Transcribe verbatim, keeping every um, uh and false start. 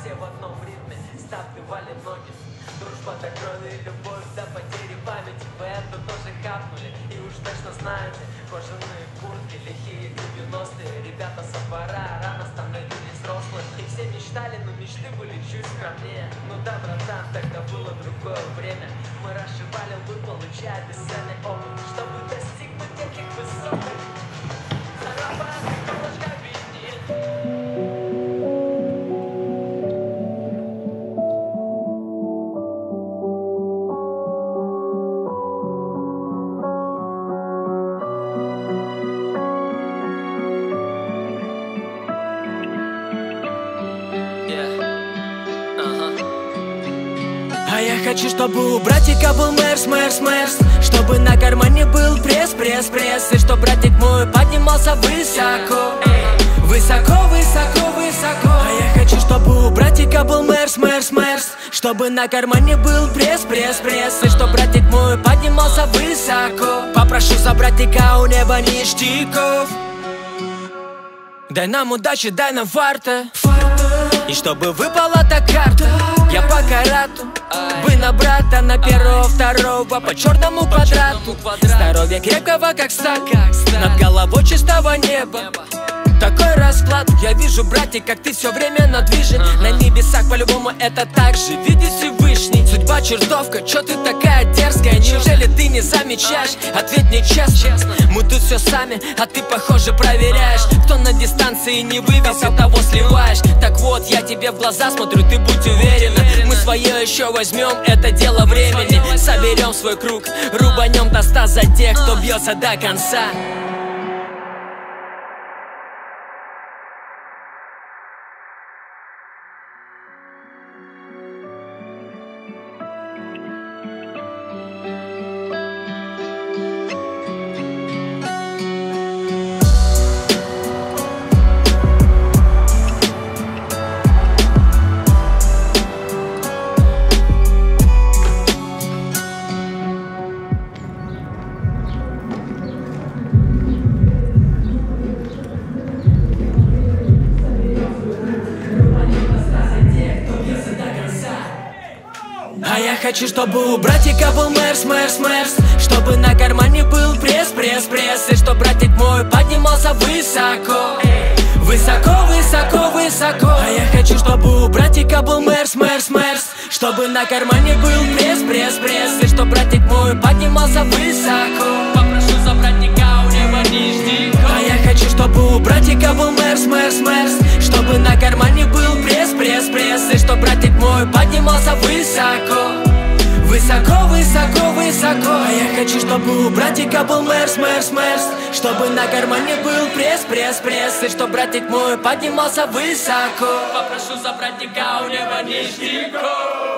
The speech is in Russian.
все в одном ритме, стаптывали ноги. Дружба до крови, любовь до потери памяти. Вы это тоже хапнули, и уж точно знаете. Кожаные куртки, лихие девяностые. Ребята со двора рано становились взрослыми. И все мечтали, но мечты были чуть скромнее. Ну да, братан, тогда было другое время. Мы расшивали лбы, получая бесценный опыт, чтобы достигнуть таких высоких. Зарабатывай, колышка винил. А я хочу, чтобы у братика был мерс, мерс, мерс, чтобы на кармане был пресс, пресс, пресс, и чтоб братик мой поднимался высоко, высоко, высоко, высоко. А я хочу, чтобы у братика был мерс, мерс, мерс, чтобы на кармане был пресс, пресс, пресс, и чтоб братик мой поднимался высоко. Попрошу за братика у неба ништяков. Дай нам удачи, дай нам фарта, и чтобы выпала та карта. Я по карату, вы на брата, на первого, второго, по черному квадрату. Здоровье крепкого, как сталь, над головой чистого неба. Такой расклад, я вижу, братик, как ты все время надвижен. На небесах по-любому это так же видит Всевышний. Судьба чертовка, чё ты такая дерзкая? Неужели ты не замечаешь? Ответь мне честно, мы тут все сами, а ты, похоже, проверяешь. Кто на дистанции не вывесил, того сливаешь. Так вот, я тебе в глаза смотрю, ты будь уверена. Мы свое еще возьмем, это дело времени. Соберем свой круг, рубанем до ста за тех, кто бьется до конца. А я хочу, чтобы у братика был мерс, мерс, мерс, чтобы на кармане был пресс, пресс, пресс, и чтоб братик мой поднимался высоко, высоко, высоко, высоко. А я хочу, чтобы у братика был мерс, мерс, мерс, чтобы на кармане был пресс, пресс, пресс, и чтоб братик мой поднимался высоко. Попрошу за братика у неба ништяков. А я хочу, чтобы у братика был мерс, мерс, мерс, чтобы на кармане был пресс, пресс, пресс, и чтоб братик мой поднимался высоко, высоко, высоко, высоко. А я хочу, чтобы у братика был мерс, мерс, мерс, чтобы на кармане был пресс, пресс, пресс, и чтоб братик мой поднимался высоко. Попрошу за братика у неба ништяков.